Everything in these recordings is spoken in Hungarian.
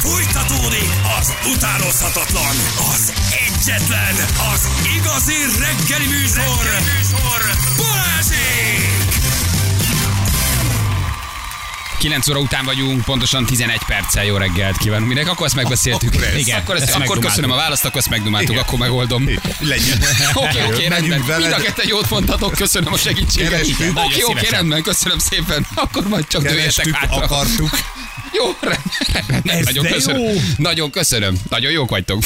Fújtatódik az utánozhatatlan, az egyetlen, az igazi reggeli műsor, Balázsék! 9 óra után vagyunk, pontosan 11 perccel. Jó reggelt kívánunk mindenki. Akkor ezt megbeszéltük. Igen, akkor köszönöm a választ, akkor ezt megdumáltuk, akkor megoldom. Legyen. Oké, rendben. Mind a ketten jót mondhatok, köszönöm a segítséget. Oké, rendben, köszönöm szépen. Akkor majd csak dőljetek hátra. Akartuk. Jó, rendben. Nagyon köszönöm. Nagyon köszönöm. Nagyon jók vagytok.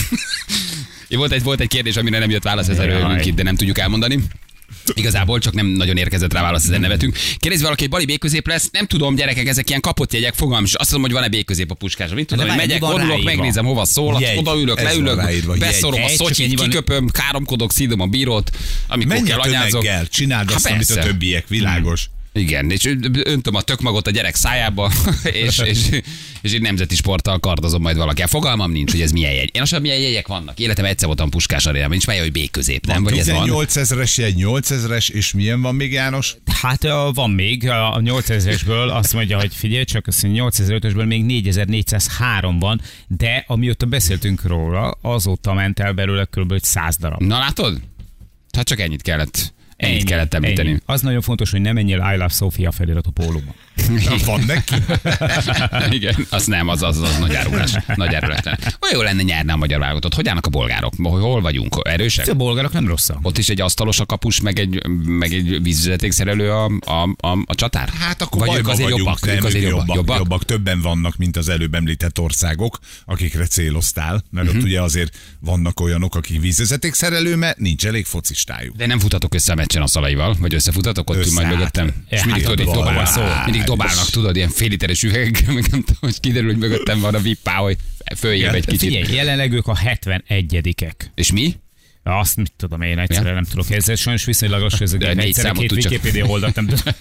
Volt egy kérdés, amire nem jött válasz, ezzel örülünk itt, de nem tudjuk elmondani. Igazából csak nem nagyon érkezett rá válasz, ezen nevetünk. Kérdezi valaki, hogy Bali B-közép lesz? Nem tudom, gyerekek, ezek ilyen kapott jegyek, fogalmam, és azt mondom, hogy van-e B-közép a puskásra. Mit tudom, hogy megyek, vonulok, megnézem, hova szól, odaülök, leülök, beszorom a szotyit, kiköpöm, káromkodok, szídom a bírót, amikor kell anyázok. Csináld azt, amit a többiek, világos. Igen, és öntöm a tökmagot a gyerek szájába, és így nemzeti sporttal kardozom majd valaki. Fogalmam nincs, hogy ez milyen jegy. Én azt milyen jegyek vannak. Életem egyszer voltam Puskás arénában, nincs mely, hogy B-közép, nem? Vagy ez van? 8000-es jegy, 8000-es, és milyen van még, János? Hát van még, a 8000-esből azt mondja, hogy figyelj csak, azt mondja, 8005-ösből még 4403 van, de amióta beszéltünk róla, azóta ment el belőle kb. 100 darab. Na látod? Hát csak ennyit kellett említeni. Ennyi. Az nagyon fontos, hogy ne menjél I Love Sofia felirat a pólóban. Van neki? Igen, az nem, az nagy árulás. Nagy árulás. Olyan jó lenne nyerni a magyar válogatott. Hogy állnak a bolgárok? Hol vagyunk? Erősek? A bolgárok nem rosszak. Ott is egy asztalos a kapus, meg egy vízvezetékszerelő a csatár? Hát akkor vagy bajba vagyunk, jobbak. Többen vannak, mint az előbb említett országok, akikre céloztál, mert ott ugye azért vannak olyanok, akik vízvezetékszerelő, mert nincs elég focistájuk. De nem futatok össze a meccsen a Szalaival, vagy összefutatok ott majd mögöttem? És mindig tudod, így dobálnak. Mindig dobálnak, tudod, ilyen fél literes üvegekkel, meg nem tudom, hogy kiderül, hogy mögöttem van a vippá, hogy följebb egy kicsit. Figyelj, jelenleg ők a 71-ek. És mi? Azt mit tudom, én egyszerűen nem tudok ezzel. Sajnos viszonylag lassan ezek egyszerűen két Wikipedia oldalt nem tudom.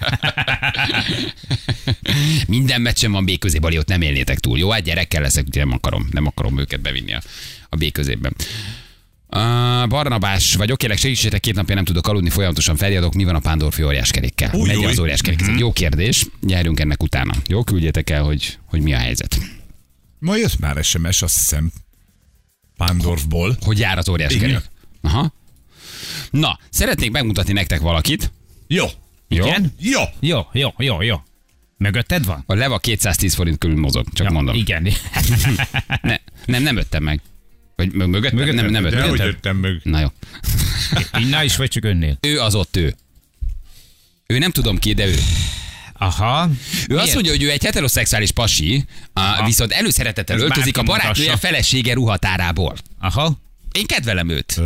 Minden meccsen van B-közé, Bali, ott nem élnétek túl. Jó, hát gyerekkel leszek, úgyhogy nem akarom őket bevinni a B-középben. Barnabás vagyok, kérlek segítsetek, 2 napja nem tudok aludni, folyamatosan feljadok, mi van a Pándorfi óriáskerékkel? Megy az óriáskerék, ez egy jó kérdés, nyerjünk ennek utána. Jó, küldjétek el, hogy mi a helyzet. Ma jött már SMS, azt hiszem, Pándorfból. Hogy jár az óriáskerék? Aha. Na, szeretnék megmutatni nektek valakit. Jó. Igen? Jó. Mögötted van? A leva 210 forint körül mozog, csak mondom. Igen. Nem öttem meg. Vagy mögött? Nem öttem. Hogy öttem meg. Na jó. Innen is vagy csak önnél? Ő az ott ő. Ő nem tudom ki, de ő. Aha. Ő azt mondja, hogy ő egy heteroszexuális pasi, viszont előszeretettel öltözik a barátnője felesége ruhatárából. Aha. Én kedvelem őt.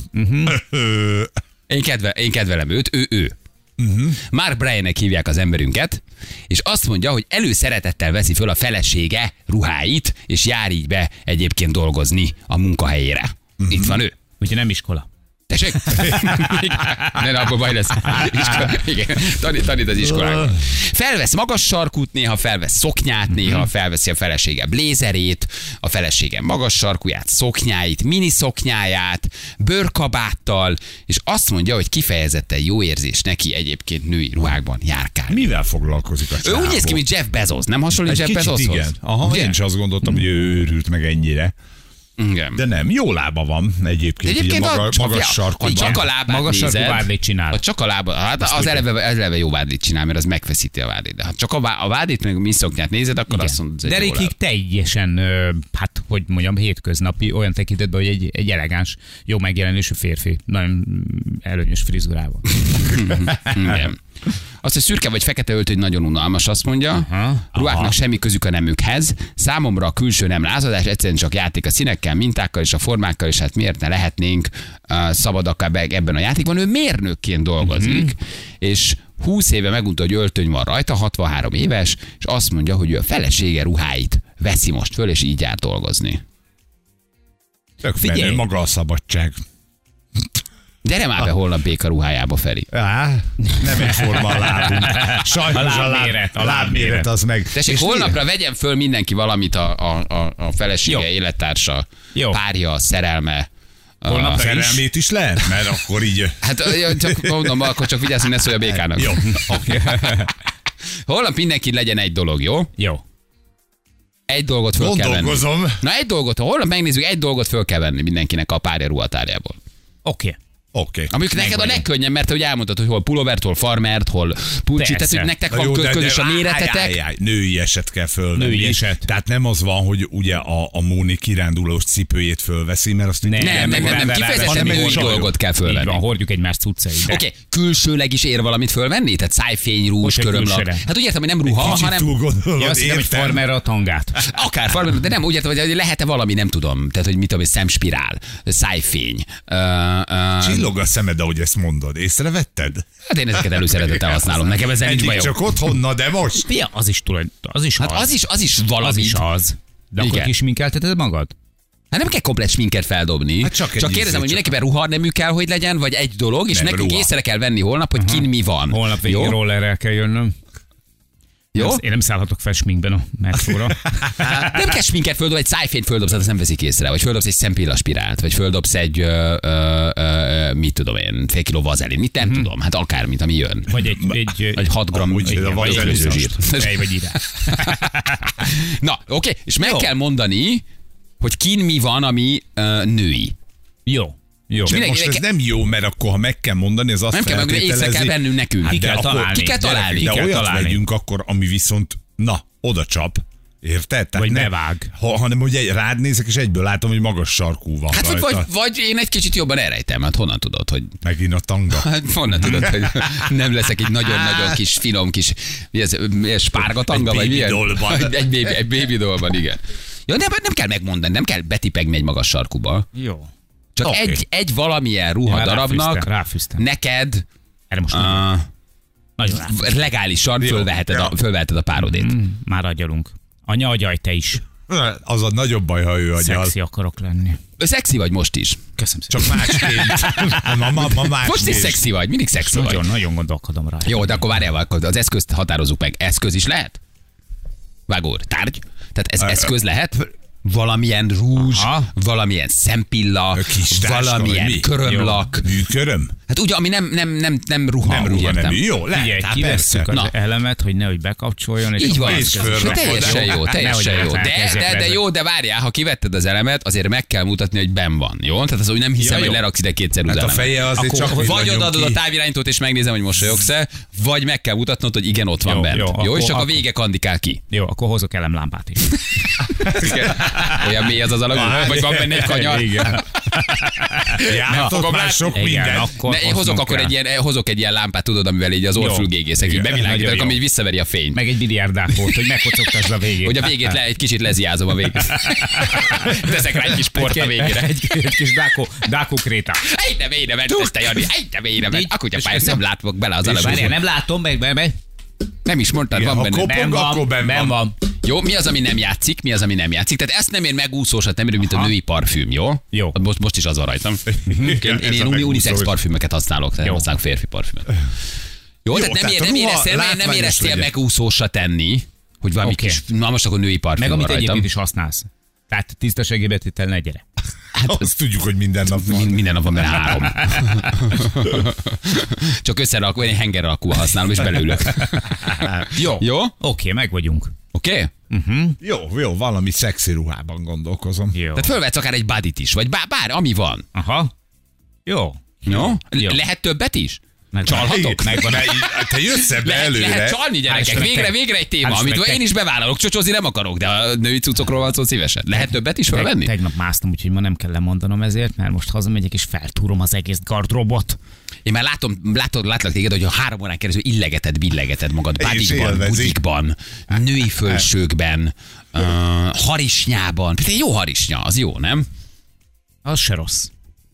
Én kedvelem őt, ő. Mark Bryan-nek hívják az emberünket, és azt mondja, hogy előszeretettel veszi föl a felesége ruháit, és jár így be egyébként dolgozni a munkahelyére. Itt van ő. Ugye nem iskola. Tessék? Ne, abban baj lesz. Igen, tanít az iskolában. Felvesz magas sarkút, néha felvesz szoknyát, néha felveszi a felesége blézerét, a felesége magas sarkúját, szoknyáit, mini szoknyáját, bőrkabáttal, és azt mondja, hogy kifejezetten jó érzés neki egyébként női ruhákban járkálni. Mivel foglalkozik a csávó? Ő úgy néz ki, mint Jeff Bezos. Nem hasonlít Jeff Bezoshoz? Igen. Aha, én is azt gondoltam, hogy ő őrült meg ennyire. Igen. De nem, jó lába van egyébként magas sarkúban. Csak a lábát magas sarkú vádlit csinál. Csak a lábát, hát az eleve jó vádlit csinál, mert az megfeszíti a vádlit. De ha csak a vádlit, meg a miszoknyát nézed, akkor igen. Azt mondod, de Rikig teljesen, hát hogy mondjam, hétköznapi, olyan tekintetben, hogy egy elegáns, jó megjelenésű férfi. Nagyon előnyös frizurával. Igen. Azt, hogy szürke vagy fekete öltöny nagyon unalmas, azt mondja. Ruháknak semmi közük a nemükhez. Számomra a külső nem lázadás, egyszerűen csak játék a színekkel, mintákkal és a formákkal, és hát miért ne lehetnénk szabadak ebben a játékban. Ő mérnökként dolgozik, és 20 éve megmondta, hogy öltöny van rajta, 63 éves, és azt mondja, hogy ő a felesége ruháit veszi most föl, és így jár dolgozni. Tök menő, maga a szabadság. Gyere már be holnap Béka ruhájába, Feri. Nem egyforma a lábunk. Sajnos a lábméret az meg. Tessék, holnapra vegyen föl mindenki valamit a felesége, élettársa, párja, szerelme. Holnap szerelmét is lehet? Mert akkor így... Hát csak mondom, akkor csak vigyázz, hogy ne szólj a Békának. Jó. Holnap mindenki legyen egy dolog, jó? Jó. egy dolgot föl kell venni. Na egy dolgot, holnap megnézzük, egy dolgot föl kell venni mindenkinek a párja ruhatárjából. Oké. Amikor neked a legkönnyebb, mert te ugye elmondtad, hogy hol pulóvert, hol farmert, hol pulcsit, tehát hogy nektek van közös a méretetek. Női eset kell fölvenni. Női eset. Tehát nem az van, hogy ugye a Móni kirándulós cipőjét fölveszi, mert azt nem, kifejezetten női dolgot kell fölvenni. Van, hordjuk egymás cuccait. Oké, külsőleg is ér valamit fölvenni? Tehát szájfény, rúzs, körömlak. Hát úgy értem, hogy nem ruha, hanem... Azt hiszem, hogy farmerre a tangát. Akár farmer, de nem úgy értem, hogy lehet-e valami, nem tudom. Tehát, hogy mit tudom, szemspirál, szájfény. Csillog a szemed, ahogy ezt mondod. Észrevetted? Hát én ezeket előszeretettel használom. Nekem ezzel nincs bajom. Csak otthon, na de most? Fia, az is Hát az is valami. Az is az. De akkor kisminkelteted magad? Hát nem kell komplet sminket feldobni. Hát csak kérdezem, hogy mindenképpen ruhanemű kell, hogy legyen, vagy egy dolog, és nekünk észre kell venni holnap, hogy kin mi van. Holnap végén rollerrel kell jönnöm. Jó? Én nem szállhatok fel sminkben a metróra. Nem kell sminket földobni, egy szájfényt földobsz, azt nem veszik észre. Vagy földobsz egy szempillaspirált, vagy földobsz egy, mit tudom én, fél kiló vazelin. Mit nem tudom, hát akármit, ami jön. Vagy egy 6 gramm zsírt. Vagy ide. Na, oké, és meg kell mondani, hogy kin mi van, ami női. Jó. De most ez nem jó, mert akkor, ha meg kell mondani, az azt nem kell megmondani, észre kell bennünk nekünk. Ki kell találni. De olyat vegyünk akkor, ami viszont, oda csap. Érted? Tehát vagy bevág. Hanem, hogy rád nézek, és egyből látom, hogy magas sarkú van. Hát vagy én egy kicsit jobban elrejtem, hát honnan tudod, hogy... Megint a tanga. Hát honnan tudod, hogy nem leszek egy nagyon-nagyon kis, finom kis, spárga tanga, vagy milyen? Egy baby dollban, igen. Jó, de nem kell megmondani, nem kell betipegni egy magas sarkuba. Jó. Csak egy valamilyen ruhadarabnak neked erre most legálisan fölveheted a párodét. Már agyalunk. Anya, agyalj te is. Az a nagyobb baj, ha ő agyal. Szexi akarok lenni. Szexi vagy most is. Köszönöm szépen. Csak másként. Ma most is szexi vagy, mindig szexi vagy. Nagyon gondolkodom rá. Jó, de akkor várjál, az eszközt határozzuk meg. Eszköz is lehet? Vágór, tárgy? Tehát ez eszköz lehet? Valamilyen rúzs, valamilyen szempilla, valamilyen körömlak. Műköröm? Hát ugye, ami nem ruha. Nem ruha, nem. Jó, lehet. Kivesszük az elemet, hogy nehogy bekapcsoljon. Így van. Teljesen jó. De jó, de várjál, ha kivetted az elemet, azért meg kell mutatni, hogy benn van. Jó? Tehát az úgy nem hiszem, hogy leraksz ide kétszer hát a feje azért csak vagy odaadod a távirányítót, és megnézem, hogy mosolyogsz-e, vagy meg kell mutatnod, hogy igen, ott van bent. Jó, és csak a vége kandikál ki. Jó, akkor hozok elemlámpát is. Olyan mély az alagú, vagy van benne egy kanyar. Igen. Jártok már sok minden. Én hozok egy ilyen lámpát, tudod, amivel így az orrfülgégészek így bevilágítanak, ami így visszaveri a fényt. Meg egy biliárdákot, hogy megkocogtasd a végét. Hogy a végét egy kicsit leziázom a végét. Teszek rá egy kis port a végére. Egy kis dákókréta. Egyre mélyre ment, ezt a Jani, egyre mélyre ment. A kutyapályát nem látok bele az alagúba. Várjál, nem látom meg. Nem is mondtad, van benne. Ben van. Jó, mi az, ami nem játszik? Tehát ezt nem ér megúszósat, nem ér, mint a női parfüm, jó? Jó. Most is az van rajtam. Én ilyen unisex parfümöket használok, tehát használok férfi parfümöt. Jó, tehát nem éreztél megúszósra tenni, hogy valami kis, na most akkor női parfüm meg van amit rajtam. egyébként is használsz. Tehát tisztasági betétel ne gyere. Hát azt tudjuk, hogy minden nap van. Minden nap van benne 3. Csak összerakva, én henger alakúval használom, és belőlök. Jó? Oké, meg vagyunk. Oké? Jó, valami szexi ruhában gondolkozom. Jó. Tehát fölvetsz akár egy bodyt is, vagy bár ami van. Aha. Jó. Lehet többet is? Csalhatok? Te jössz ebbe előre. Lehet csalni, gyerekek. Végre egy téma, amit én is bevállalok. Csocsozni nem akarok, de a női cuccokról van szó szívesen. Lehet többet is felvenni? Tegnap másztam, úgyhogy ma nem kell lemondanom ezért, mert most hazamegyek és feltúrom az egész gardróbot. Én már látlak téged, hogy a 3 órán keresztül illegeted magad bodyban, butikban, női fölsőkben, harisnyában. Például jó harisnya, az jó, nem? Az se rossz.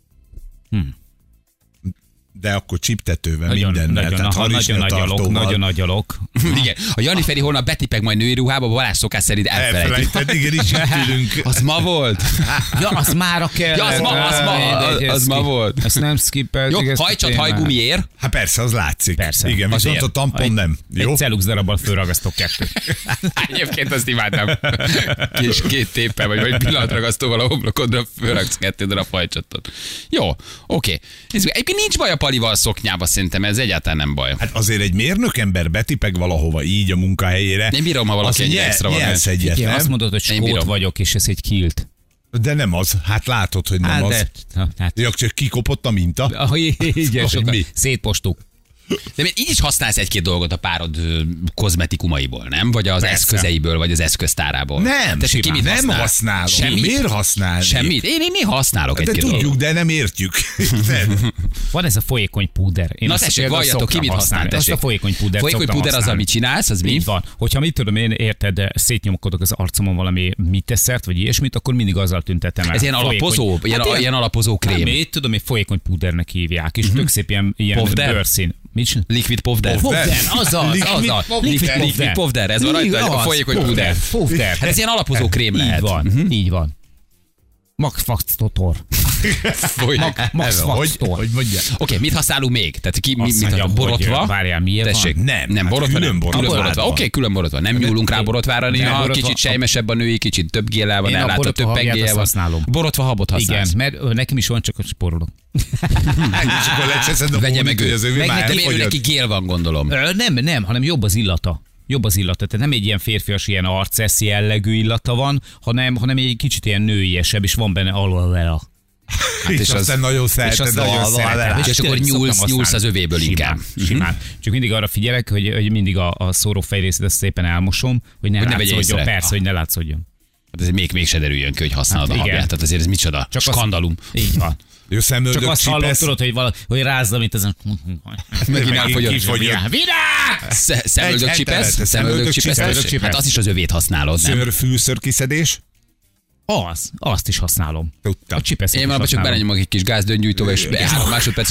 De akkor csiptetővel mindennel. Nagyon agyalok. Igen. A Jani Feri holnap betipeg majd női ruhába, Balázs szokás szerint elfelejtett. Igen, is ülünk. Az ma volt? Ja, az mára kell. Ja, az ma volt. Ezt nem skippelt. Jó, hajcsat, hajgumiér. Hát persze, az látszik. Persze. Igen, viszont a tampon nem. Jó? Egy cellux darabbal fölragasztok 2. Egyébként azt imádtam. Kis 2 téppel, vagy pillantragasztóval a homlokodra fölraksz 2 darab hajcsatot. Jó, oké. Egyébként nincs baj a nappalival szoknyába szerintem ez egyáltalán nem baj. Hát azért egy mérnökember betipeg valahova így a munkahelyére. Én bírom, ha valaki egy extra van. Igen, azt mondod, hogy skót vagyok, és ez egy kilt. De nem az. Hát látod, hogy nem az. Ja, csak kikopott a minta. Igen, szétpostuk. De így is használsz egy-két dolgot a párod kozmetikumaiból, nem? Vagy az eszközeiből, vagy az eszköztárából. Nem, nem használom. Semmit? Miért használni? Semmit? Én néha használok egy-két dolgot. De tudjuk, de nem értjük. Van ez a folyékony púder. Na tessék, valljatok ki, mit használ? Azt a folyékony púdert folyékony púder az, amit csinálsz, az mi? Így van. Hogyha mit tudom én, érted, szétnyomkodok az arcomon valami miteszert, vagy ilyesmit, akkor mindig azzal tüntetem el. Ez ilyen alapozó, ilyen alapozó krém. Mit tudom, egy folyékony púdernek hívják, és tök szép ilyen bőrszín. Liquid povder. Azaz. Liquid povder, ez van rajta, a folyékony púder. Hát ez ilyen alapozó krém lehet. Így van. Max Factor. Max Factor. Hogy mondja? Oké, mit használunk még? Tehát mit borotva? Várjál, miért van? Nem, borotva nem. Külön borotva. Oké, külön borotva. Nem nyúlunk rá borotvára, néha kicsit sejmesebb a női, kicsit több géllel van ellátva, több pengéje van. Borotva habot használsz. Igen, mert nekem is van, csak a sporolok. Vegye meg ő. De neki gél van, gondolom. Nem, hanem jobb az illata. Jobb az illata, tehát nem egy ilyen férfias, ilyen arcesz jellegű illata van, hanem egy kicsit ilyen nőiesebb, és van benne aloe. Hát és aztán nagyon szereted. És akkor nyúlsz az övéből inkább. Simán. Csak mindig arra figyelek, hogy mindig a szórófejrészét azt szépen elmosom, hogy ne látszódjon. Persze, hogy ne látszódjon. Hát ez még se derüljön ki, hogy használod a habját. Tehát azért ez micsoda skandalum. Így van. Jó, csak azt hallom, tudod, hogy rázd, mint ezen. Megint elfogyott. Virág! Szemöldök csipesz. Hát azt is az övét használod, nem? Fűszörkiszedés? Azt is használom. A csipeszet. Én valami csak belenyomok egy kis gázdöngyújtóba, és 3 másodpercig.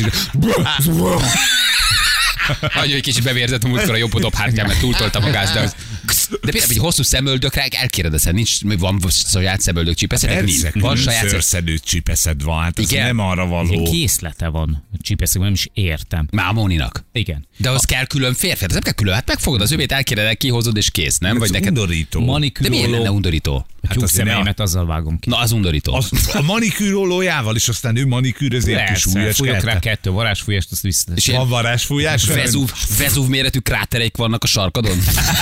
Annyi, hogy kicsit bevérzett a múltkor a jobb dobhártyám, mert túltoltam a gáz, de például egy hosszú szemöldökre elkérdezem, van saját szemöldök csipeszetek? Nincs. Van saját szőrszedő csipeszed van, hát ez nem arra való. Készlete van a csipeszek, nem is értem. Mámoninak. Igen. De az kell külön férfi, ez nem kell külön, hát megfogod az övét, elkérdezed, kihozod és kész, nem? Vagy neked undorító. De miért lenne undorító? A tyúk szemeimet azzal vágom ki. Na, az undorító. A manikűrolójával is, aztán ő manikűrözi egy kis ujjaskertet. Fújok rá 2 varázsfújást, azt visszateszem. Van varázsfújás? Vezúv méretű krátereik vannak a sarkadon.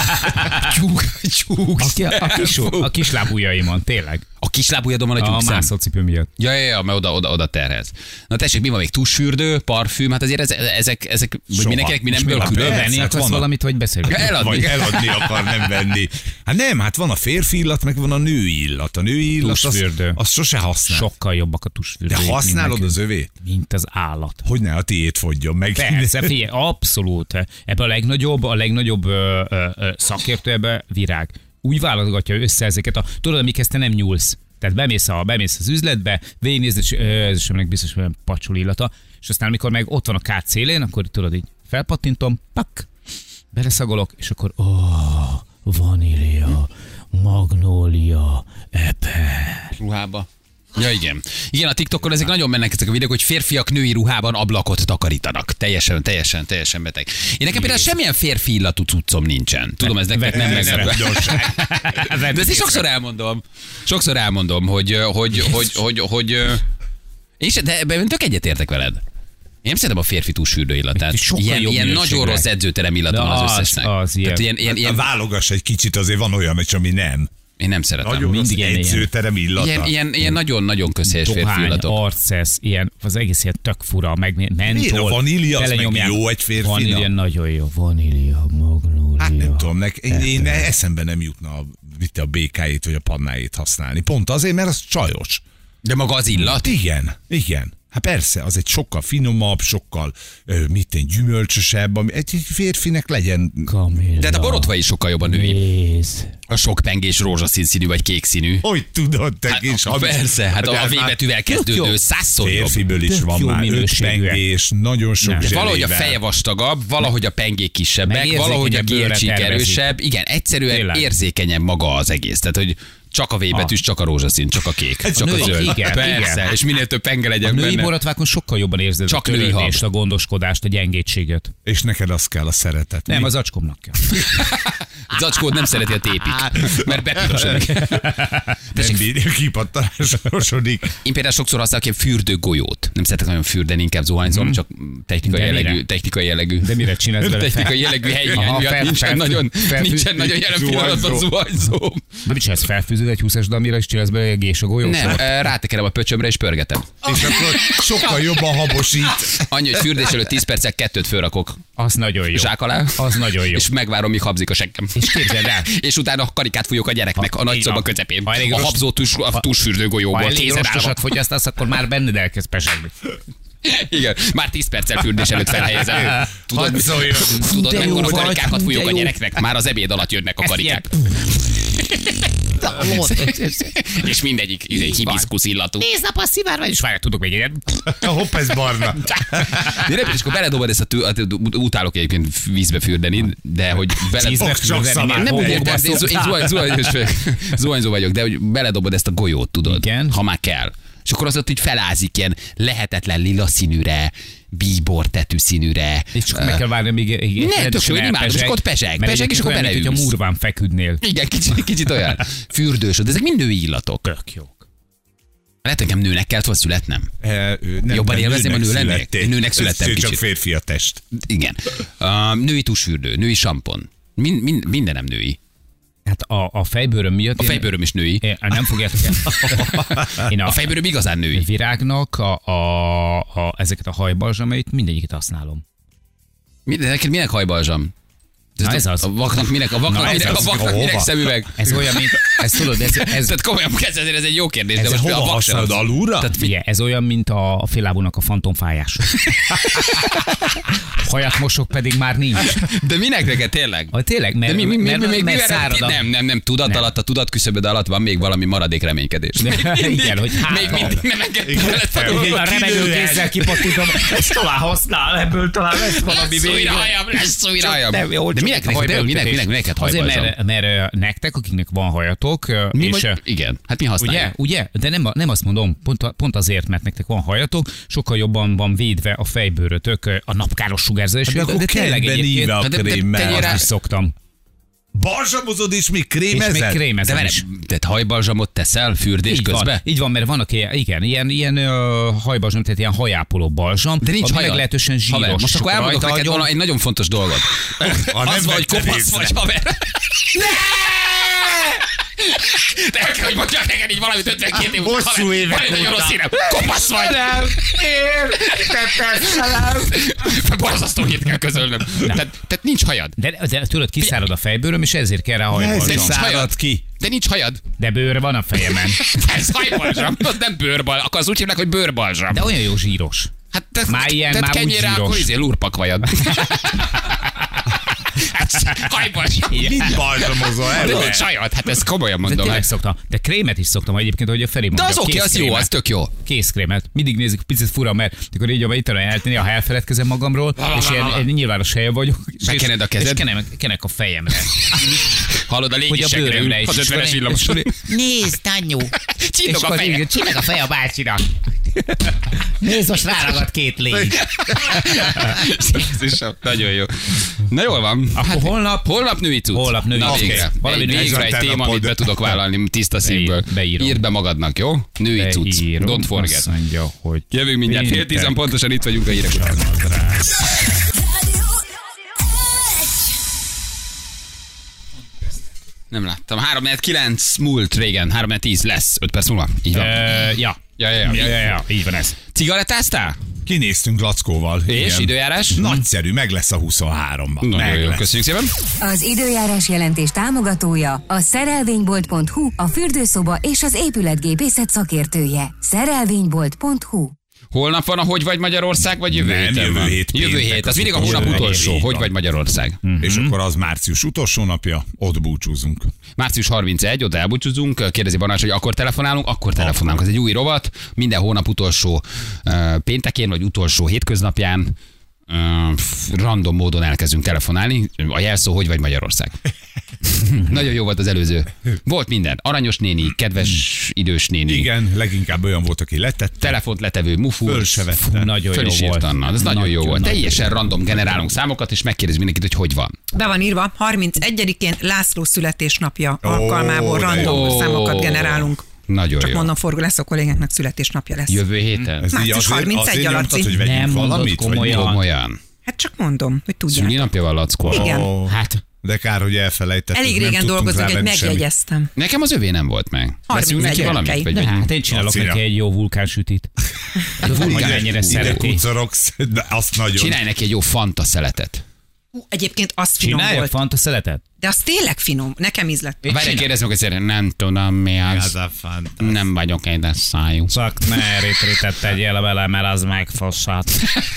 Tyúk. A kislábujjaimon, tényleg. A kislábujjadon van a tyúkszem? A mászócipő miatt. Ja, mert oda terhez. Na tessék, mi van még? Tusfürdő, parfüm, hát azért ezek mindenkinek mindenből külön. Venni akarsz valamit, vagy beszélgetni? Eladni akar, nem venni. Hát nem, hát van a férfi illat, meg van a női illat. A női illat azt sosem használ. Sokkal jobbak a tusfürdők. De használod az övé? Mint az állat. Hogy ne a tiéd fogjon meg. Persze, figyelj, abszolút. Ebben a legnagyobb szakértő ebbe Virág. Úgy válogatja össze ezeket tudod, amikhez te nem nyúlsz. Tehát bemész az üzletbe, végignézd, és ez sem biztos, hogy pacsol illata, és aztán amikor meg ott van a kárt szélén, akkor tudod így felpattintom, pak, beleszagolok, és akkor vanília, magnólia, eper. Ruhába. Ja, igen. Igen, a TikTokon ezek nagyon mennek ezek a videók, hogy férfiak női ruhában ablakot takarítanak. Teljesen beteg. Én nekem például semmilyen férfi illatú cuccom nincsen. Tudom, ez nektek nem meglepő. De ezt sokszor elmondom, hogy én tök egyetértek veled. Én nem szeretem a férfi tusfürdő illatát. Ilyen nagyon rossz edzőterem illata van az összesnek. Válogass egy kicsit, azért van olyan, ami nem. Én nem szeretem. Nagyon mindig edzőterem illata. Ilyen nagyon közhelyes férfi illatok. Arcesz, ilyen, az egész ilyen tök fura, meg mentol. A vanília az meg jó egy férfinak. Vanília nagyon jó. Vanília, magnólia. Hát nem tudom, én eszembe nem jutna a békáit vagy a pannáit használni. Pont azért, mert az csajos. De maga az illat? Igen. Hát persze, az egy sokkal finomabb, sokkal gyümölcsösebb, ami egy férfinek legyen. Kamilla. De a borotva is sokkal jobb a női. A sok pengés rózsaszín színű vagy kék színű. Hogy tudod te kis? Persze, hát a V betűvel kezdődő 100-szor jobb. Férfiből is van már 5 pengés, nagyon sok zselével. Valahogy a feje vastagabb, valahogy a pengék kisebbek, valahogy a gércsík erősebb. Igen, egyszerűen érzékenyebb maga az egész. Tehát, hogy Csak a V betűs, csak a rózsaszín, csak a kék, csak a zöld. Igen, persze, igen. és minél több penge legyen A női benne. borotvákon sokkal jobban érzed Csak a női törődést, hab. a gondoskodást, a gyengétséget. És neked az kell a szeretet. Nem, mi? az acskomnak kell. Zacskót nem szereti a tépik, mert bepirosodik. Nem bírja, kipattanásosodik. Én például sokszor használok ilyen fürdőgolyót. Nem szeretek nagyon fürdeni, inkább zuhanyzom, csak technikai De jellegű. mire? Technikai jellegű. De mire csinálsz vele? Technikai jellegű helyhiány Aha, miatt nincsen nagyon jelen pillanatban zuhanyzó. zuhanyzóm. De mit csinálsz, felfűzöd egy 20-es damira, és csinálsz belőle egy gésagolyót? Nem, rátekerem a pöcsömre és pörgetem. És akkor sokkal jobban habosít. Annyi, hogy fürdés előtt 10 perccel 2 fölrakok Az nagyon jó. zsák alá, Az nagyon jó. és megvárom, míg habzik a seggem. És képzeld el, És utána karikát fújok a gyereknek a nagy így szoba van. közepén. Ha elég A rost- habzó tusfürdőgolyóból ha elég kézen állva. rostosat fogyasztasz, akkor már benned elkezd pesegni. Igen, már 10 perccel fürdés előtt felhelyezem. Tudod, tudod De jó mekkora vagy, karikákat fújok de a jó. gyereknek? Már az ebéd alatt jönnek a karikák. És mindegyik hibiszkusz illatú. Nézd nap a szivárvány, és várj, tudok még egyet. Hopp, ez barna. De nem, és akkor beledobod ezt utálok egyébként vízbe fürdeni, de hogy Vízbe csak fürdeni, szamár. nem úgy homokba értem, én szoktál. zuhanyzó vagyok, de hogy beledobod ezt a golyót, tudod, Igen. ha már kell. És akkor az ott így felázik ilyen lehetetlen lila színűre, bíbor tetű színűre. És csak meg kell várni, amíg Ne, tök jó, én imádom, és akkor ott pezseg, és akkor beleülsz. Hogyha murván feküdnél. Igen, kicsit olyan. Fürdős, de ezek mind női illatok. Tök jók. Lehet, nekem nőnek kellett volna születnem. Jobban élvezem, a nő lennék? Én nőnek születtem Csak kicsit. férfi a test. Igen. Női tusfürdő, női sampon. Mindenem női. Hát a fejbőröm miatt... A fejbőröm is női. Nem fogjátok el. Én A fejbőröm igazán női. Virágnak ezeket a hajbalzsamait mindegyiket használom. Neked minek hajbalzsam? Na ez az. A vaknak minek, a vaknak, Na ez minek, a az. vaknak Hova? minek szemüveg? Ez olyan, mint... Ez tudod, ez Tehát komolyan kezdve, ez egy jó kérdés, de Ez most a hova vak sem használod? az. Alulra? Tehát Figyelj, ez olyan, mint a félábúnak a fantomfájás. Hajat mosok pedig már nincs. De minek neked tényleg? Tényleg, De mert mi szárad a... nem, tudat alatt, a tudatküszöböd alatt van még valami maradék reménykedés. Igen, hogy hát... Még mindig nem engedtem veled tanulni. A remegő kézzel kipattítom, ezt talán használ, ebből talán lesz valami Lesz újra vége. hajam, lesz újra hajam. Nem, jó, De csak minek a neked Azért, hajbalzsam? mert nektek, akiknek van hajatok, Mi és vagy? Igen, hát mi használjuk. ugye? De nem azt mondom, pont azért, mert nektek van hajatok, sokkal jobban van védve a fejbőrötök a napkáros sugárzás. De akkor tényleg kedben íve a de krémmel. tegyél rá- azt is szoktam. Balzsamozod és még És még krémezed? De krémezem várj, is. tehát hajbalzsamot teszel fürdés közben? Így van, mert vannak ilyen hajbalzsam, tehát ilyen hajápoló balzsam, De nincs ami hajad. meglehetősen zsíros. Haver, most és akkor elmondok rajta neked agyon- egy nagyon fontos dolgot. Az vagy vetted kopasz észre. vagy, haver. De el kell, hogy mondjak neked így valamit 52 év után. Hosszú évek Van egy nagyon óta. rossz hírem. Kopasz vagy. Borzasztó hírt kell közölnöm. Tehát nincs hajad. De tudod, kiszárad a fejbőröm, és ezért kell rá Ez hajbalzsam. nincs hajad. szárad ki. De nincs hajad. De bőr van a fejemen. Ez hajbalzsam. Az nem bőrbal. Akkor az úgy hívnak, hogy bőrbalzsam. De olyan jó zsíros. Hát te, Már ilyen, te már úgy kenyére, zsíros. akkor lurpak vajad. Hajbalzsam. Mit balzsamozol De el? nincs hajad. Hát ezt komolyan De mondom. tényleg Hát. szoktam. De krémet is szoktam egyébként, hogy a Feri De mondja. az oké, az jó, kézkrémet. az tök jó. Kézkrémet. Mindig nézik picit fura, mert akkor így, ha itt eltenni, ha elfeledkezem magamról, és ilyen nyilvános helyen vagyok. és- Bekened a kezed? És kenek a fejemre. Hallod, a Hogy a légisekre ül, bőrömre is. az 50-es villamoson. Nézd, Tanyu! Csillog a feje. Csillag a feje a bácsinak. Nézd, most ráragad 2 légy. Jézusom, nagyon jó. Na jól van. Akkor holnap női cucc. Holnap női Na cucc. végre. Valami női Végre cucc. egy téma, amit be tudok vállalni tiszta szívből. beírom. Írd be magadnak, jó? Női cucc. Beírom, Don't forget. azt mondja, hogy Jövünk mindjárt. Fél 10 pontosan itt vagyunk a hírek után. Nem láttam. 3-9 múlt régen. 3-10 lesz. 5 perc múlva. Így van. Ja. Ja. Így van ez. Cigarettáztál? Kinéztünk Lackóval. És Igen. időjárás? Nagyszerű, meg lesz a 23-ban. Nagyon Meg jó, lesz. köszönjük szépen. Az időjárás jelentés támogatója a szerelvénybolt.hu, a fürdőszoba és az épületgépészet szakértője. Szerelvénybolt.hu. Holnap van a Hogy vagy Magyarország, vagy jövő Nem, héten jövő van? hét Jövő péntek, hét, az az mindig a utolsó hónap hét, utolsó. így Hogy van. vagy Magyarország? És akkor az március utolsó napja, ott búcsúzunk. Március 31, oda elbúcsúzunk, kérdezi Balázs, hogy akkor telefonálunk, akkor telefonálunk. Ez egy új rovat, minden hónap utolsó péntekén, vagy utolsó hétköznapján. random módon elkezdünk telefonálni. A jelszó, hogy vagy Magyarország. Nagyon jó volt az előző. Volt minden. Aranyos néni, kedves idős néni. Igen, leginkább olyan volt, aki letette. Telefont letevő, mufu. Föl se vette. Nagyon Föl jó is volt. írtanna. Ez nagyon jó volt. Teljesen random generálunk számokat, és megkérdezünk mindenkit, hogy van. Be van írva, 31-én László születésnapja alkalmából random számokat generálunk. Nagyon Csak jó. mondom, forgó lesz, a kollégáknak születésnapja lesz. Jövő héten? Ez így Március 31 alatt. nyomtad, hogy vegyünk Nem mondod valamit? vagy komolyan. mi? Komolyan. Hát csak mondom, hogy tudják. Szülinapja van, Lackó? Igen. Hát, De kár, hogy elfelejtettük. Elég nem régen tudtunk dolgozunk, hogy rávenni semmit. megjegyeztem. Nekem az övé nem volt meg. Veszünk neki 31 valamit? gyerekei. Vagy hát én csinálok Laci, neki egy jó vulkánsütit. Hogy mennyire Ide szereti. kucorogsz, de azt nagyon. Csinálj neki egy jó fanta szeletet. Egyébként az finom Csináljak volt. fanta szeletet? De az tényleg finom. Nekem ízlett. Várj, kérdezem, hogy azért nem tudom mi Ez az. a fantasztikus. Nem vagyok édes szájú. Csak ne ritritett tegyél vele, mert az megfossat.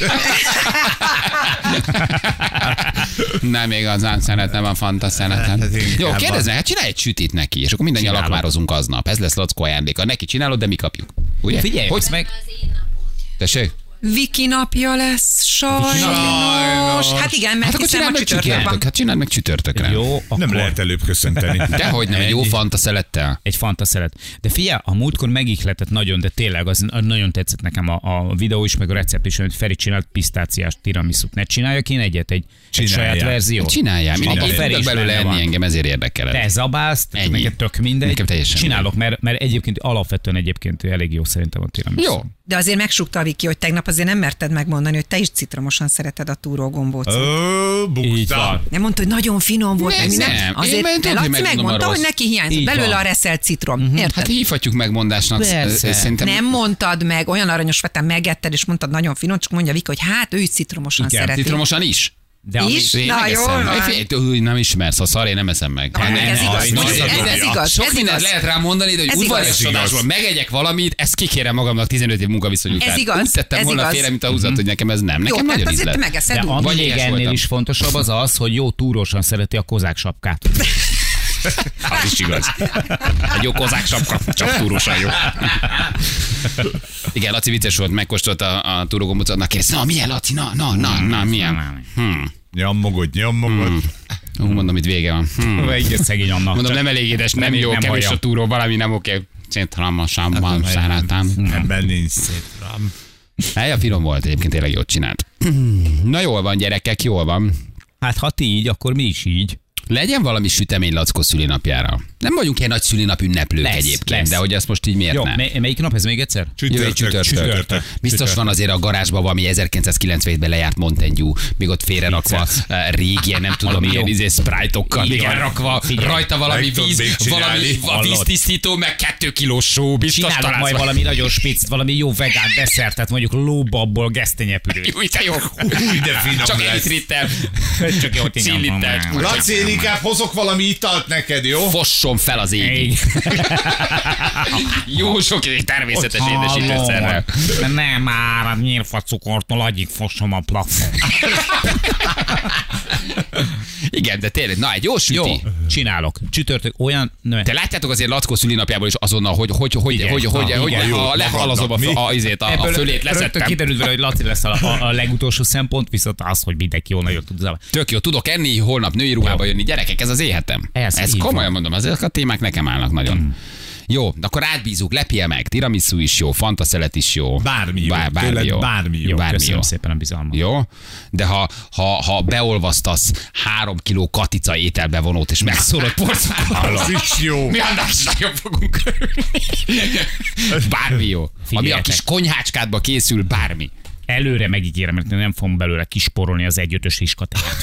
Nem igazán szeretem a fanta szeletet. Hát inkább Jó, a- kérdeznek, hát csinálj egy sütit neki, és akkor mindannyian Csinálom. lakmározunk aznap. Ez lesz Lackó ajándéka. Neki csinálod, de mi kapjuk. Ugye? Figyelj, hogy ezt meg... Tessék? Viki napja lesz, sajnos. Hát igen, mert Hát akkor hiszen csináld ma meg csütörtök van. csütörtök. Hát csináld meg csütörtökre. Jó, akkor... Nem lehet előbb köszönteni. Dehogy nem, egy jó Ennyi. fanta szelettel. Egy fanta szelet. De figyelj, a múltkor megihletett nagyon, de tényleg az nagyon tetszett nekem a videó is, meg a recept is, hogy Feri csinált pisztáciás tiramisút. Ne csináljak én egyet, egy Csináljál. saját verziót. Csináljál. Abba Mindig Feri tudok is belőle benne van. enni, engem ezért érdekel. Te zabálsz, Ennyi. neked tök mindegy. Nekem teljesen Csinálok, mert egyébként alapvetően egyébként elég jó szerintem a tiramisu. Jó. De azért megsúgta a Viki, hogy tegnap azért nem merted megmondani, hogy te is citromosan szereted a túrógombócot. Így Bukta. van. Nem mondta, hogy nagyon finom volt. Nem, meg minden. nem. Én Azért, már mert tudom, hogy Laci megmondom megmondta, a hogy rossz. neki hiányzik Így belőle van. a reszelt citrom. Érted? Hát hívhatjuk megmondásnak. Persze. Szerintem Nem mondtad meg, olyan aranyos vettem, megetted, és mondtad nagyon finom, csak mondja Viki, hogy hát ő is citromosan Igen, szereti. citromosan is. De ami- Is? Én Na, megeszem. jól van. Figyelj, nem ismersz, ha szar, én nem eszem meg. Na, ez igaz, az mondjuk, nagyon ez jó. igaz. Sok ez mindent igaz. lehet rám mondani, de hogy Ez udvariasodásból igaz. megegyek valamit, ezt kikérem magamnak 15 év munkaviszony után. Ez igaz, Úgy tettem ez volna igaz. félre, mint a húzat, hogy nekem ez nem. Jó, Nekem tehát nagyon azért te ízlet. megeszed De úgy. ami Vagy még éhes ennél voltam. is fontosabb az az, hogy jó túrósan szereti a kozák sapkát. Az is igaz. Egy jó kozák sapka, csak túrósan jó. Igen, Laci vicces volt, megkóstolta a túrógombócot, na kérdez, na milyen Laci, na milyen? Nyomogod. Mondom, itt vége van. Egy szegény annak. Mondom, nem elég édes, nem jó, nem kevés hallja. a túró, valami nem oké. Centralmasabban szeretem. Ebben nincs szétram. Hát, a finom volt, egyébként tényleg jót csinált. Na jól van, gyerekek, jól van. Hát ha ti így, akkor mi is így. Legyen valami sütemény Lackó szülinapjára. Nem vagyunk ilyen nagy szülinap ünneplők Lesz, egyébként, lesz. de hogy azt most így miért Jó, ne? melyik nap ez még egyszer? Jövő csütörtök. Biztos van azért a garázsban valami 1997-ben lejárt Mountain Dew, még ott félrerakva régi, nem tudom, ilyen sprite-okkal, még Igen. elrakva, Figyelj, rajta valami meg tudod víz, még csinálni. valami víztisztító, meg 2 kilós só, biztos Csinálok találsz majd valami nagyon spicc, valami jó vegán desszertet, mondjuk lóbabból gesztenyepürőt. Új, te jó. Új, de finom Csak lesz. 1 liter, Csak jó, cilliter. Laci, én inkább hozok valami italt neked, jó? Fosson fel az ég. Jó sok természetes édesítőszerrel. Nem már, a nyírfacukortól agyig fosom a plafon. Igen, de tényleg, na egy jó süti. Jó, csinálok. Csütörtök olyan... Ne. Te látjátok azért Lackó szülinapjából is azonnal, hogy Igen, ha lehalazom a fölét, Rögtön leszettem. kiderült vele, hogy Laci lesz a legutolsó szempont, viszont az, hogy mindenki jól nagyon tud zavarni. Tök jó, tudok enni, holnap női ruhába jönni. Gyerekek, ez az éhetem. Ez így komolyan van. mondom, ezek a témák nekem állnak nagyon. Jó, de akkor átbízunk, lepje meg, tiramisu is jó, fanta szelet is jó. Bármi jó, Bármi tőled jó. bármi jó. Bármi Köszönöm jó. szépen a bizalmat. Jó, de ha beolvasztasz 3 kiló katica ételbevonót, és megszórod porcokkal, Az is jó. mi annál nagyon fogunk örülni. Bármi jó. Ami a Figyeljetek. kis konyhácskádba készül, bármi. Előre megígérem, mert nem fogom belőle kisporolni az 1/5-ös iskatát.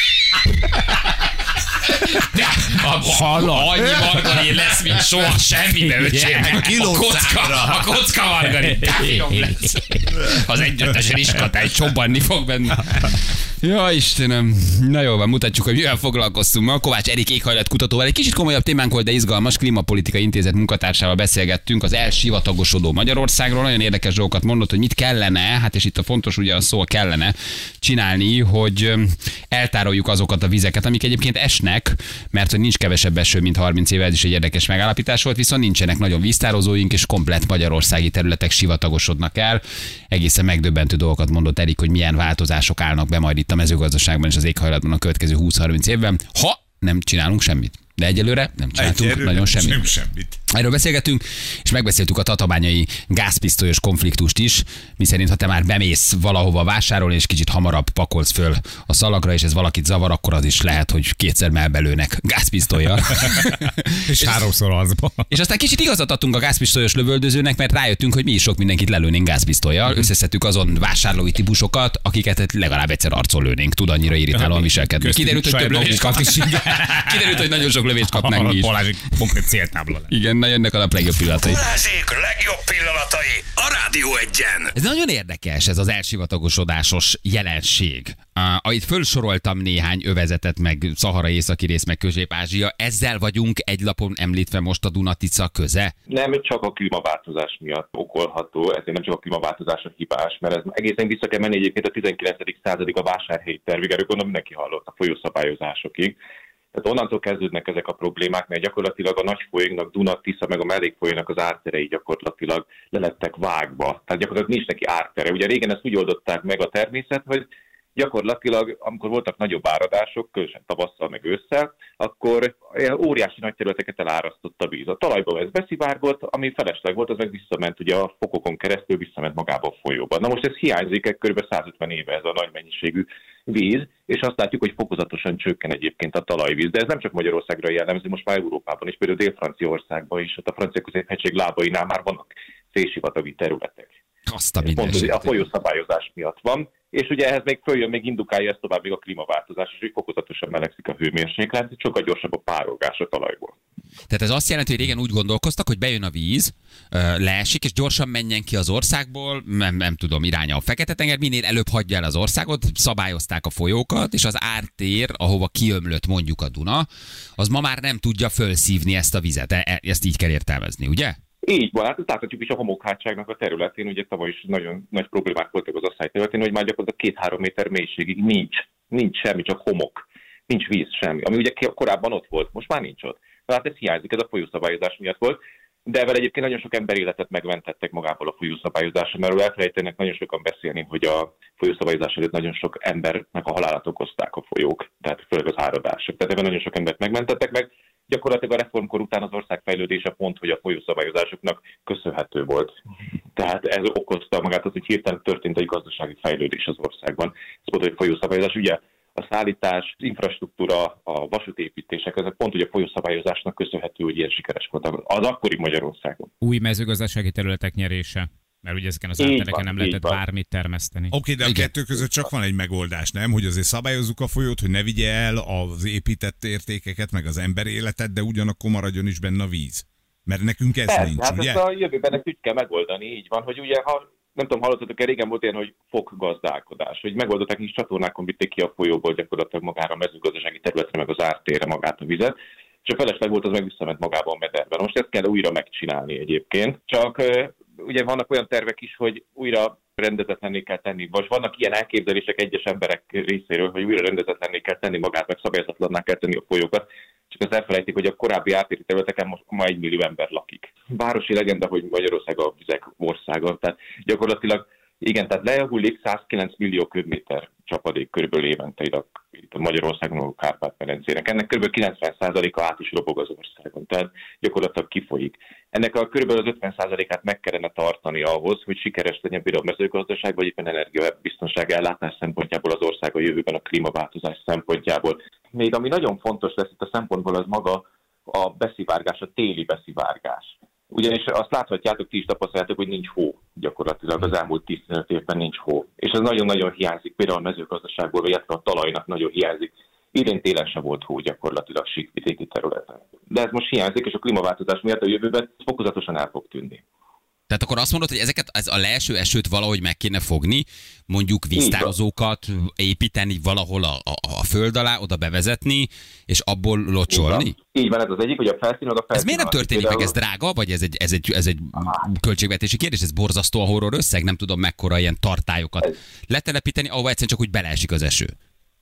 De annyi margarin lesz, mint soha semmibe, öcsém. A kocka margarin, de finom lesz. Az 1/5-ös iskatá, egy csobbanni fog benne. Ja, Istenem. Na jól van, mutatjuk, hogy mivel foglalkoztunk ma. Kovács Erik éghajlatkutatóval egy kicsit komolyabb témánk volt, de izgalmas. Klímapolitikai Intézet munkatársával beszélgettünk az elsivatagosodó Magyarországról. Nagyon érdekes dolgokat mondott, hogy mit kellene, hát és itt a fontos ugye a szó kellene csinálni, hogy eltároljuk azokat a vizeket, amik egyébként esnek, lőnek, mert hogy nincs kevesebb eső, mint 30 éve, ez is egy érdekes megállapítás volt, viszont nincsenek nagyon víztározóink, és komplett magyarországi területek sivatagosodnak el. Egészen megdöbbentő dolgokat mondott Erik, hogy milyen változások állnak be majd itt a mezőgazdaságban és az éghajlatban a következő 20-30 évben, ha nem csinálunk semmit. De egyelőre nem csináltunk nagyon semmit. Erről beszélgetünk, és megbeszéltük a tatabányai gázpisztolyos konfliktust is, miszerint ha te már bemész valahova vásárolni, és kicsit hamarabb pakolsz föl a szalagra, és ez valakit zavar, akkor az is lehet, hogy kétszer belőnek gázpisztollyal. és háromszor azba. És aztán kicsit igazat adtunk a gázpisztolyos lövöldözőnek, mert rájöttünk, hogy mi is sok mindenkit lelőnénk gázpisztollyal. Összeszedtük azon vásárlói típusokat, akiket legalább egyszer arcon lőnénk. Tud annyira irritálóan viselkedni. Kiderült, hogy több lövést kap is. Kiderült, hogy nagyon sok lövést kapnánk mi is. Balázsik konkrét céltábla. Igen, na jönnek a nap legjobb pillanatai. Balázsék legjobb pillanatai a Rádió Egyen. Ez nagyon érdekes, ez az elsivatagosodásos jelenség. Ahogy fölsoroltam néhány övezetet, meg Szahara északi rész, meg Közép-Ázsia, ezzel vagyunk egy lapon említve most a Duna-Tisza köze? Nem csak a klímaváltozás miatt okolható, ezért nem csak a klímaváltozás a hibás, mert ez egészen vissza kell menni egyébként a 19. századig a vásárhelyi tervig, erről gondolom mindenki hallott a folyószabályozásokig. Tehát onnantól kezdődnek ezek a problémák, mert gyakorlatilag a nagy folyóknak, Duna, Tisza, meg a mellékfolyónak az árterei gyakorlatilag le lettek vágva. Tehát gyakorlatilag nincs neki ártere. Ugye régen ezt úgy oldották meg a természet, hogy gyakorlatilag, amikor voltak nagyobb áradások, különösen tavasszal meg ősszel, akkor óriási nagy területeket elárasztott a víz. A talajba ez beszivárgott, ami felesleg volt, az meg visszament ugye a fokokon keresztül, visszament magába a folyóba. Na most ez hiányzik, kb. 150 éve ez a nagy mennyiségű víz, és azt látjuk, hogy fokozatosan csökken egyébként a talajvíz. De ez nem csak Magyarországra jellemző, most már Európában is, például Dél-Franciaországban is, a francia középhegység lábainál már vannak félsivatagi területek. Pont a folyószabályozás miatt van, és ugye ehhez még följön, még indukálja ezt tovább még a klímaváltozás, és hogy fokozatosan melegszik a hőmérséklet, sokkal gyorsabb a párolgás a talajból. Tehát ez azt jelenti, hogy régen úgy gondolkoztak, hogy bejön a víz, leesik, és gyorsan menjen ki az országból, nem tudom, iránya a Fekete-tenger, minél előbb hagyja el az országot, szabályozták a folyókat, és az ártér, ahova kiömlött mondjuk a Duna, az ma már nem tudja fölszívni ezt a vizet. Ezt így kell értelmezni, ugye? Így van, hát láthatjuk is a homokhátságnak a területén, ugye tavaly is nagyon nagy problémák voltak az asszály területén, hogy már gyakorlatilag 2-3 méter mélységig nincs semmi, csak homok, nincs víz semmi, ami ugye korábban ott volt, most már nincs ott. Tehát ez hiányzik, ez a folyószabályozás miatt volt, de ezzel egyébként nagyon sok emberéletet megmentettek magából a folyószabályozásra, mert elfelejtenek nagyon sokan beszélni, hogy a folyószabályozás előtt nagyon sok embernek a halálát okozták a folyók, tehát főleg az áradások. Tehát ebben nagyon sok embert megmentettek meg. Gyakorlatilag a reformkor után az ország fejlődése pont, hogy a folyószabályozásoknak köszönhető volt. Tehát ez okozta magát az, hogy hirtelen történt egy gazdasági fejlődés az országban. Ez volt, hogy folyószabályozás, ugye a szállítás, az infrastruktúra, a vasútépítések, ezek pont ugye a folyószabályozásnak köszönhető, hogy ilyen sikeres voltak az akkori Magyarországon. Új mezőgazdasági területek nyerése. Mert ugye ezeken az áttereken nem lehetett bármit termeszteni. Oké, de a kettő között csak van egy megoldás, nem? Hogy azért szabályozzuk a folyót, hogy ne vigye el az épített értékeket, meg az ember életet, de ugyanakkor maradjon is benne a víz. Mert nekünk ez persze, nincs, hát ugye? ezt a jövőben ezt úgy kell megoldani, így van, hogy ugye, ha nem tudom, hallottatok-e, régen volt ilyen, hogy fokgazdálkodás, hogy megoldották, kis csatornákon vitték ki a folyóból gyakorlatilag magára a mezőgazdasági területre, meg az ártérre magát a vizet, és a felesleg volt, az meg visszament magába a mederbe. Most ezt kell újra megcsinálni egyébként, csak ugye vannak olyan tervek is, hogy újra rendezetlenné kell tenni, vagy vannak ilyen elképzelések egyes emberek részéről, hogy újra rendezetlenné kell tenni magát, meg szabályozatlanná kell tenni a folyókat, csak azt elfelejtik, hogy a korábbi ártéri területeken most ma 1 millió ember lakik. Városi legenda, hogy Magyarország a vizek országa, tehát gyakorlatilag igen, tehát lehullik 109 millió köbméter csapadék körülbelül évente itt a Magyarországon, a Kárpát-medencének. Ennek kb. 90%-a át is robog az országon, tehát gyakorlatilag kifolyik. Ennek a kb. Az 50%-át meg kellene tartani ahhoz, hogy sikeres legyen például a mezőgazdaság, vagy éppen energiabiztonság ellátás szempontjából az ország a jövőben a klímaváltozás szempontjából. Még ami nagyon fontos lesz itt a szempontból, az maga a beszivárgás, a téli beszivárgás. Ugyanis azt láthatjátok, ti is tapasztaljátok, hogy nincs hó gyakorlatilag, az elmúlt 15 évben nincs hó. És ez nagyon-nagyon hiányzik, például a mezőgazdaságból, illetve a talajnak nagyon hiányzik. Idén télen sem volt hó gyakorlatilag síkvidéki területen. De ez most hiányzik, és a klímaváltozás miatt a jövőben fokozatosan el fog tűnni. Tehát akkor azt mondod, hogy ez a leeső esőt valahogy meg kéne fogni, mondjuk víztározókat építeni valahol a föld alá, oda bevezetni, és abból locsolni? Így van, ez az egyik, hogy a felszín. Ez miért nem történik meg? Ez drága, vagy ez egy költségvetési kérdés? Ez borzasztó a horror összeg? Nem tudom mekkora ilyen tartályokat letelepíteni, ahova egyszerűen csak úgy beleesik az eső.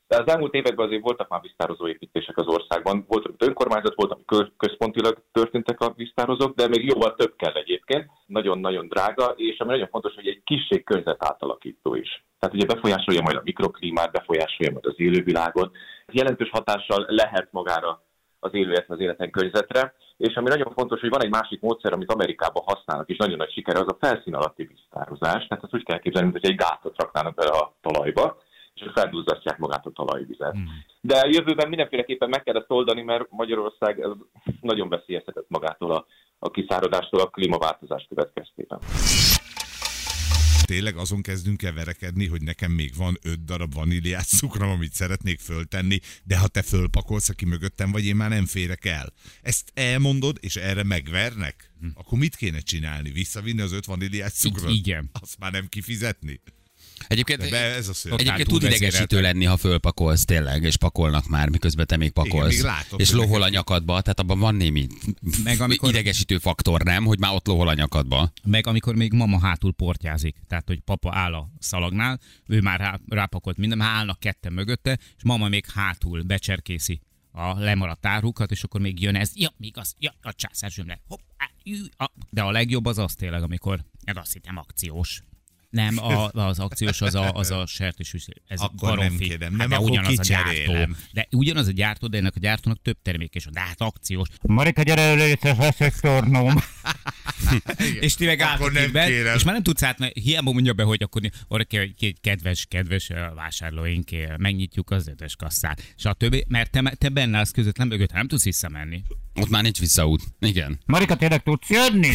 De az elmúlt években azért voltak már víztározó építések az országban. Volt, amit önkormányzat, volt, ami központilag történtek a víztározók, de még jóval több kell egyébként. Nagyon-nagyon drága, és ami nagyon fontos, hogy egy kissé környezet átalakító is. Tehát ugye befolyásolja majd a mikroklímát, befolyásolja majd az élővilágot. Jelentős hatással lehet magára az az életen környezetre. És ami nagyon fontos, hogy van egy másik módszer, amit Amerikában használnak, és nagyon nagy sikere, az a felszín alatti víztározás. Tehát ezt úgy kell képzelni, hogy egy gátat raknának bele a talajba, és felduzzasztják magát a talajvizet. De a jövőben mindenféleképpen meg kell ezt oldani, mert Magyarország nagyon veszélyeztetett magától a kiszáradástól, a klímaváltozás következtében. Tényleg azon kezdünk el verekedni, hogy nekem még van 5 darab vaníliás cukrom, amit szeretnék föltenni, de ha te fölpakolsz, aki mögöttem vagy, én már nem férek el. Ezt elmondod, és erre megvernek? Akkor mit kéne csinálni? Visszavinni az 5 vaníliás cukrot? Igen. Azt már nem kifizetni? Egyébként tud idegesítő lenni, ha fölpakolsz tényleg, és pakolnak már, miközben te még pakolsz. Igen, látod, és lohol a nyakadba, tehát abban van némi idegesítő faktor, nem? Hogy már ott lohol a nyakadba. Meg amikor még mama hátul portyázik, tehát hogy papa áll a szalagnál, ő már rápakolt minden, állnak ketten mögötte, és mama még hátul becserkészi a lemaradt árukat, és akkor még jön ez, még az, a császárzsömle, de a legjobb az tényleg, amikor, azt hittem akciós. Nem, az akciós az a sertésűs. Ez akkor baromfi. Nem kérem, nem, akkor ugyanaz kicserélem. A gyártó. De ugyanaz a gyártó, de ennek a gyártónak több termék is van. De hát akciós. Marika, gyere először, veszek tornóm. És ti meg álltok és már nem tudsz átmenni. Hiába mondja be, hogy akkor arra kell, hogy kedves vásárlóink, megnyitjuk az 5-ös kasszát. És a többi, mert te benne állsz között, mögött, nem tudsz visszamenni. Ott már nincs visszaút. Igen. Marika, tényleg tudsz jönni?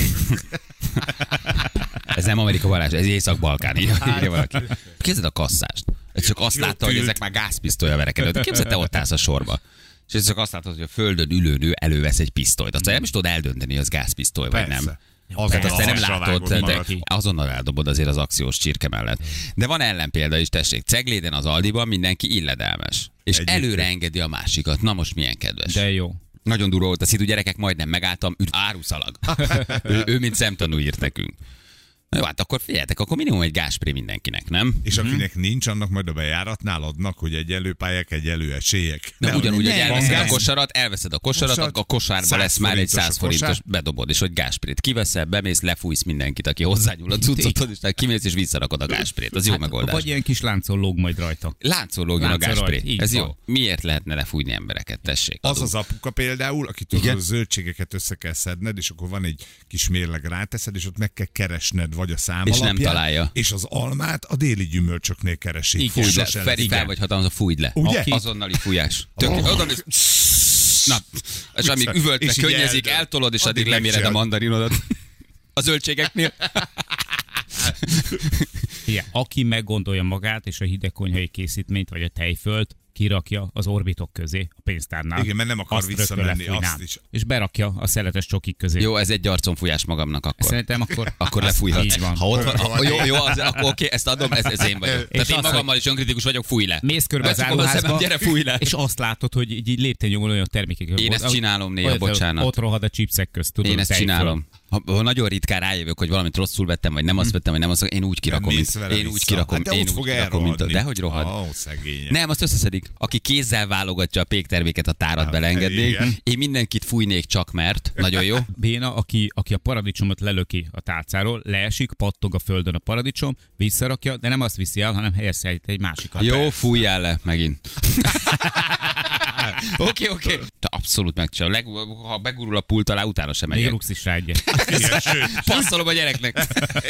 Ez nem Amerika Balázs, ez Észak-Balkán, írja valaki. Képzeld a kasszást. Ez csak azt látta, hogy ezek már gázpisztolya verekedő. Képzeld, te ott állsz a sorba. És ez csak azt látod, hogy a földön ülő nő elővesz egy pisztolyt. Aztán nem is tudod eldönteni, hogy az gázpisztoly vagy nem. Tehát azt nem látod, de azonnal eldobod azért az akciós csirke mellett. De van ellenpélda is, tessék. Cegléden az Aldiban mindenki illedelmes. És előre engedi a másikat. Na most milyen kedves. De jó. Nagyon durva volt a szitu, gyerekek, majdnem megálltam, áruszalag. ő mint szemtanú írt nekünk. Na jó, hát akkor figyeljetek, akkor minimum egy gázspré mindenkinek, nem? És akinek nincs, annak majd a bejáratnál adnak, hogy egyenlő pályák, egyenlő esélyek. De ugyanúgy, hogy elveszed a kosarat, a kosárba lesz már egy 100 forintos, bedobod, és hogy gázsprét kiveszel, bemész, lefújsz mindenkit, aki hozzányúl a cuccotod, és kimész és visszarakod a gázsprét. Az jó megoldás. Vagy ilyen kis láncol lóg majd rajta. Láncol lógjon a gázspré. Ez jó. Miért lehetne lefújni embereket, tessék? Az apuka például, aki tudod, a zöldségeket össze kell szedned, és akkor van egy kis mérleg, ráteszed, és ott meg kell keresned vagy a szám és alapján, nem találja. És az almát a déli gyümölcsöknél keresik. Fújd le, Feri fel vagy hatalmas, fújd le. Ugye? Azonnali fújás. Na, és amíg üvöltve könnyezik, eltolod, és addig leméred a mandarinodat. A zöldségeknél. Igen, aki meggondolja magát, és a hidegkonyhai készítményt, vagy a tejfölt, kirakja az orbitok közé, a pénztárnál. Igen, mert nem akar visszamenni azt is. És berakja a szeletes csokik közé. Jó, ez egy arconfújás magamnak akkor. Szerintem akkor lefújhatsz. Így van. Ha ott van, jó, akkor oké, ezt adom, ez én vagyok. Tehát én magammal is önkritikus vagyok, fúj le. Mész körbe az áruházba, gyere, fúj le. És azt látod, hogy így lépten olyan termékek. Én ezt csinálom néha, bocsánat. Ott rohad a chipsek közt, tudod. Én ezt csinálom. Ha nagyon ritkán rájövök, hogy valamit rosszul vettem, vagy nem azt vettem, vagy nem azt, én úgy kirakom, mint de hogy rohad. Nem, azt összeszedik. Aki kézzel válogatja a pékterméket, a tárat belengednék. Én mindenkit fújnék csak mert. Nagyon jó. Béna, aki a paradicsomot lelöki a tálcáról, leesik, pattog a földön a paradicsom, visszarakja, de nem azt viszi el, hanem helyezhet egy másikat. Jó, fújjál le megint. Oké. Abszolút megcsinálom. Ha begurul a pult alá, utána sem megyek. Még rúgsz is rá egyet. Passzolom a gyereknek.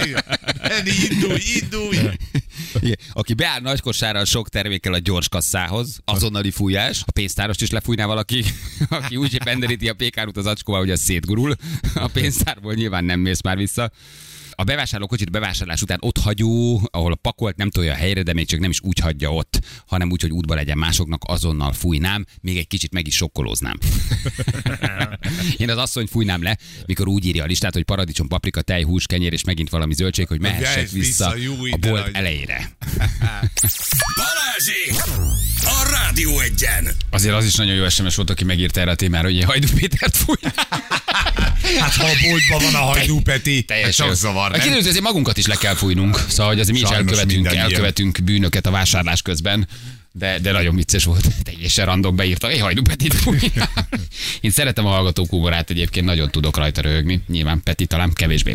Indulj! Aki beáll nagy kosárral sok termékkel a gyors kasszához, azonnali fújás, a pénztárost is lefújná valaki, aki úgy penderíti a pékárút az acskóval, hogy az szétgurul. A pénztárból nyilván nem mész már vissza. A bevásárlókocsit bevásárlás után ott hagyó, ahol a pakolt nem tolja a helyre, de még csak nem is úgy hagyja ott, hanem úgy, hogy útba legyen másoknak, azonnal fújnám, még egy kicsit meg is sokkolóznám. Én az asszony fújnám le, mikor úgy írja a listát, hogy paradicsom, paprika, tej, hús, kenyér és megint valami zöldség, hogy mehessek vissza a bolt elejére. Balázsék! A Rádió Egyen! Azért az is nagyon jó SMS volt, aki megírta erre a témára, hogy én Hajdú Pétert fúj. Hát ha a boltban van a Hajdú Peti, csak zavar, nem? Kiderült, azért magunkat is le kell fújnunk, szóval hogy azért mi is elkövetünk bűnöket a vásárlás közben. De nagyon vicces volt. Teljesen random beírta. Hajdu Petit. Én szeretem a hallgatók humorát egyébként, nagyon tudok rajta röhögni. Nyilván Peti talán kevésbé.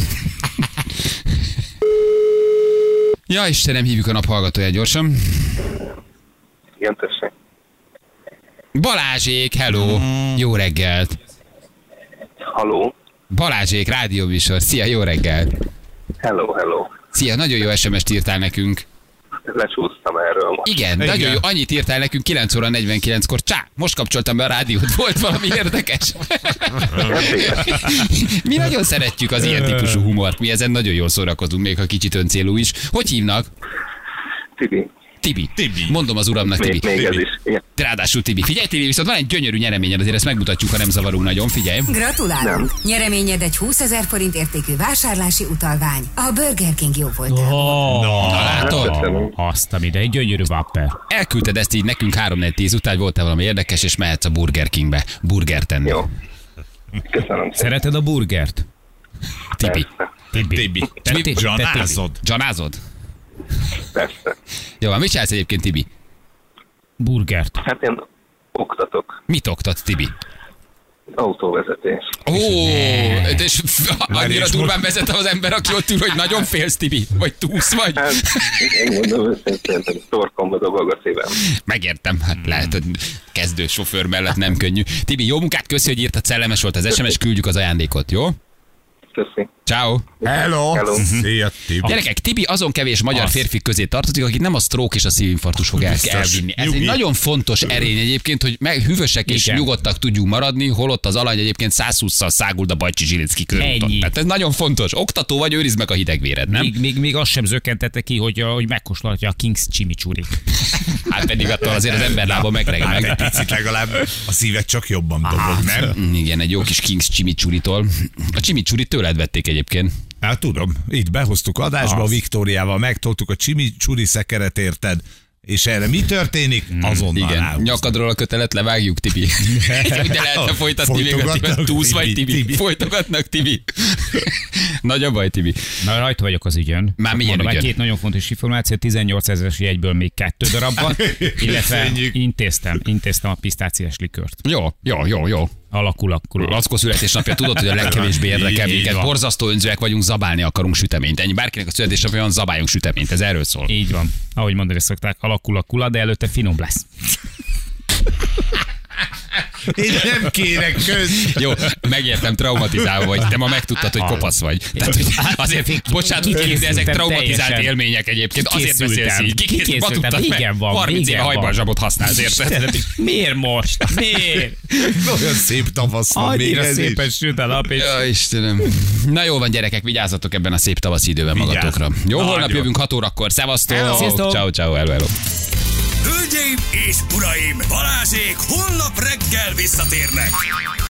Ja, Istenem, hívjuk a nap hallgatóját gyorsan. Igen, tessék. Balázsék, hello! Jó reggelt! Halló. Balázsék, rádióműsor. Szia, jó reggelt! Hello. Szia, nagyon jó SMS-t írtál nekünk. Lecsúsztam erről most. Igen, nagyon jó. Annyit írtál nekünk 9 óra 49-kor. Csá, most kapcsoltam be a rádiót. Volt valami érdekes? Mi nagyon szeretjük az ilyen típusú humort. Mi ezen nagyon jól szórakozunk, még ha kicsit öncélú is. Hogy hívnak? Tibi. Mondom az uramnak, Tibi. Még ez is. Igen. Ráadásul Tibi. Figyelj, Tibi, viszont van egy gyönyörű nyereményed, azért ezt megmutatjuk, ha nem zavarunk nagyon. Figyelj. Gratulálunk! Nyereményed egy 20 000 forint értékű vásárlási utalvány. A Burger King jó voltál. Na, látod? Azt, amire egy gyönyörű vapper. Elküldted ezt így nekünk 3-4-10 után, voltál valami érdekes, és mehetsz a Burger Kingbe burgert tenni. Jó. Köszönöm. Szereted a burgert? Tibi. Gyanázod? Persze. Jó, mit csinálsz egyébként, Tibi? Burgert. Hát én oktatok. Mit oktat, Tibi? Autóvezetés. És annyira durván vezetem az ember, aki ott ül, hogy nagyon félsz, Tibi? Vagy túlsz vagy? Hát, én mondom őszintén, hogy torkomba dobog a szívem. Megértem, hát lehet, hogy kezdő sofőr mellett nem könnyű. Tibi, jó munkát, köszi, hogy írtad, szellemes volt az SMS, küldjük az ajándékot, jó? Köszi. Ciao. Hello. Szia, Tibi. Gyerekek, Tibi azon kevés magyar férfi közé tartozik, akit nem a stroke és a szívinfarktus fog elvinni. Ez egy nagyon fontos erény egyébként, hogy hűvösek és nyugodtak tudjunk maradni, holott az alany egyébként 120-szal száguld a Bajcsi Zsilinszky körúton. Tehát ez nagyon fontos. Oktató vagy, őrizd meg a hidegvéred, nem? Még azt sem zökkentette ki, hogy megkóstolhatja a King's chimichurri. Hát pedig attól azért az ember lába megreg meg. Egy picit legalább a szíved csak jobban dobog, nem? Igen, egy jó kis King's chimichurritól. A chimichurrit tőled vették egyébként. Hát tudom, itt behoztuk adásba, a Viktóriával megtoltuk a chimichurri szekeret, érted? És erre mi történik? Azonnal igen, ráhúzunk. nyakadról a kötelet levágjuk, Tibi. De lehetne folytatni még a Tibi. Túsz vagy, Tibi. Folytogatnak, Tibi. Nagy a baj, Tibi. Na, rajta vagyok az ügyön. Már milyen ügyön? Két nagyon fontos információ, 18 000-es jegyből még 2 darab van, illetve intéztem a pisztáciás likört. Jó. Alakul. Lackó születésnapja, tudod, hogy a legkevésbé érdekel minket. Borzasztó önzőek vagyunk, zabálni akarunk süteményt. Ennyi, bárkinek a születésnapja van, zabáljunk süteményt. Ez erről szól. Így van. Ahogy mondani szokták, alakul, de előtte finom lesz. Én nem kérek Jó, megértem, traumatizálva vagy. Te ma megtudtad, hogy kopasz vagy. Tehát, hogy azért, bocsánat, de ezek traumatizált élmények egyébként. Azért beszélsz így. Kikészültem. Igen van. 30 éve hajbalzsabot használsz, érted? Miért most? Miért? Olyan szép tavasz van még Annyira ez szépen is. süt a nap. Ja, Istenem. Na jó van, gyerekek, vigyázzatok ebben a szép tavaszi időben magatokra. Jó, holnap jövünk 6 órakor. Szevasztok. Ciao. Hello. Hölgyeim és uraim, Balázsék holnap reggel visszatérnek.